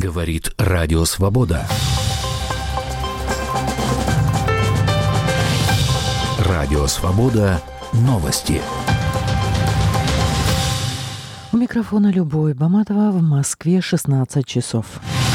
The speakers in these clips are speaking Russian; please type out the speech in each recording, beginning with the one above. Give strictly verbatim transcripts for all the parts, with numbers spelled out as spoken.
Говорит Радио Свобода. Радио Свобода. Новости. У микрофона Любовь Баматова. В Москве шестнадцать часов.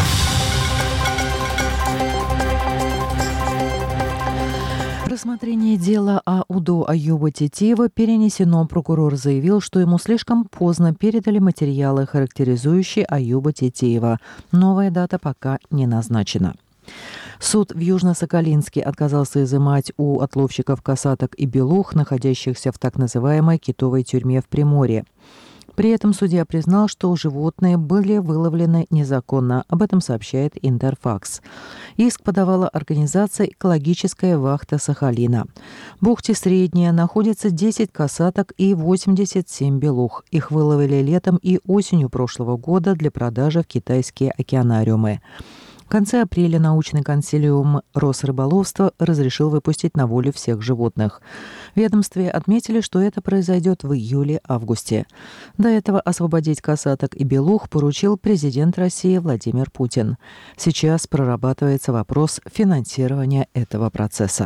Рассмотрение дела о УДО Аюба Тетеева перенесено. Прокурор заявил, что ему слишком поздно передали материалы, характеризующие Аюба Тетеева. Новая дата пока не назначена. Суд в Южно-Сахалинске отказался изымать у отловщиков касаток и белух, находящихся в так называемой китовой тюрьме в Приморье. При этом судья признал, что животные были выловлены незаконно. Об этом сообщает Интерфакс. Иск подавала организация «Экологическая вахта Сахалина». В бухте Средняя находится десять касаток и восемьдесят семь белух. Их выловили летом и осенью прошлого года для продажи в китайские океанариумы. В конце апреля научный консилиум Росрыболовства разрешил выпустить на волю всех животных. В ведомстве отметили, что это произойдет в июле-августе. До этого освободить касаток и белух поручил президент России Владимир Путин. Сейчас прорабатывается вопрос финансирования этого процесса.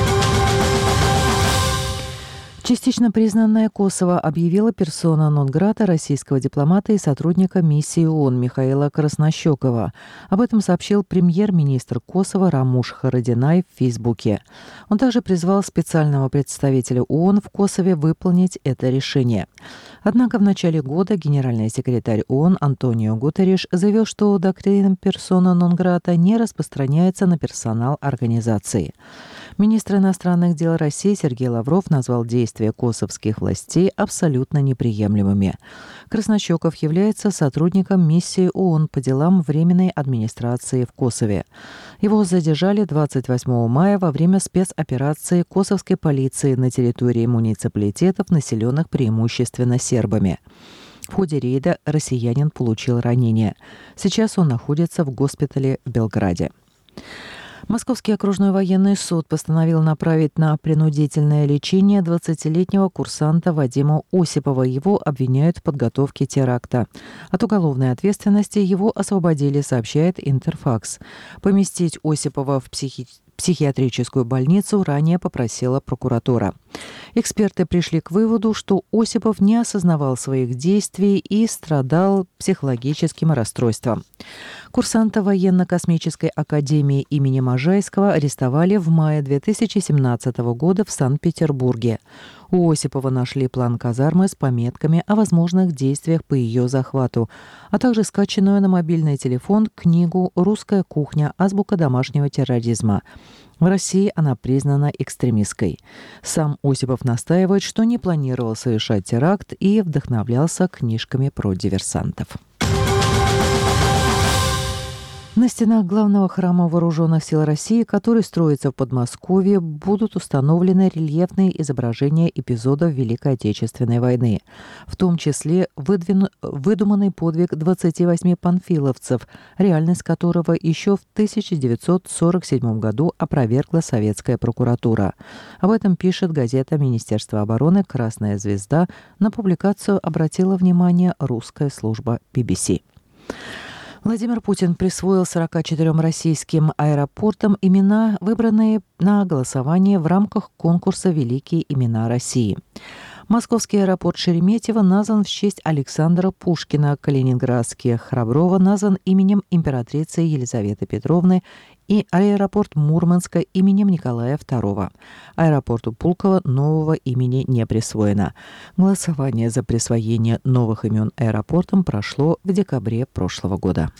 Частично признанная Косово объявила персона нон-грата российского дипломата и сотрудника миссии ООН Михаила Краснощекова. Об этом сообщил премьер-министр Косово Рамуш Харадинай в Фейсбуке. Он также призвал специального представителя ООН в Косове выполнить это решение. Однако в начале года генеральный секретарь ООН Антонио Гутерриш заявил, что доктрина персона нон-грата не распространяется на персонал организации. Министр иностранных дел России Сергей Лавров назвал действия косовских властей абсолютно неприемлемыми. Краснощеков является сотрудником миссии ООН по делам Временной администрации в Косове. Его задержали двадцать восьмого мая во время спецоперации косовской полиции на территории муниципалитетов, населенных преимущественно сербами. В ходе рейда россиянин получил ранение. Сейчас он находится в госпитале в Белграде. Московский окружной военный суд постановил направить на принудительное лечение двадцатилетнего курсанта Вадима Осипова. Его обвиняют в подготовке теракта. От уголовной ответственности его освободили, сообщает Интерфакс. Поместить Осипова в психи... психиатрическую больницу ранее попросила прокуратура. Эксперты пришли к выводу, что Осипов не осознавал своих действий и страдал психологическим расстройством. Курсанта военно-космической академии имени Можайского арестовали в мае две тысячи семнадцатого года в Санкт-Петербурге. У Осипова нашли план казармы с пометками о возможных действиях по ее захвату, а также скачанную на мобильный телефон книгу «Русская кухня. Азбука домашнего терроризма». В России она признана экстремистской. Сам Осипов настаивает, что не планировал совершать теракт и вдохновлялся книжками про диверсантов. На стенах главного храма Вооруженных сил России, который строится в Подмосковье, будут установлены рельефные изображения эпизодов Великой Отечественной войны, в том числе выдвину... выдуманный подвиг двадцати восьми панфиловцев, реальность которого еще в тысяча девятьсот сорок седьмом году опровергла советская прокуратура. Об этом пишет газета Министерства обороны «Красная звезда». На публикацию обратила внимание русская служба би би си. Владимир Путин присвоил сорока четырем российским аэропортам имена, выбранные на голосование в рамках конкурса «Великие имена России». Московский аэропорт Шереметьево назван в честь Александра Пушкина, Калининградский Храброва назван именем императрицы Елизаветы Петровны и аэропорт Мурманска именем Николая второго. Аэропорту Пулково нового имени не присвоено. Голосование за присвоение новых имен аэропортам прошло в декабре прошлого года.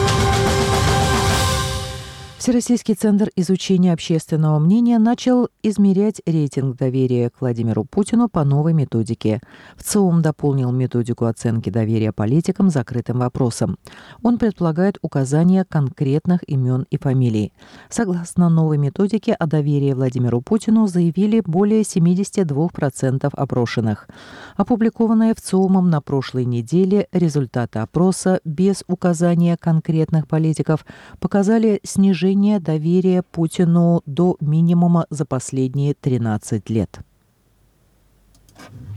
Всероссийский центр изучения общественного мнения начал измерять рейтинг доверия к Владимиру Путину по новой методике. ВЦИОМ дополнил методику оценки доверия политикам закрытым вопросом. Он предполагает указание конкретных имен и фамилий. Согласно новой методике, о доверии Владимиру Путину заявили более семьдесят два процента опрошенных. Опубликованные ВЦИОМом на прошлой неделе результаты опроса без указания конкретных политиков показали снижение доверия Путину до минимума за последние тринадцать лет.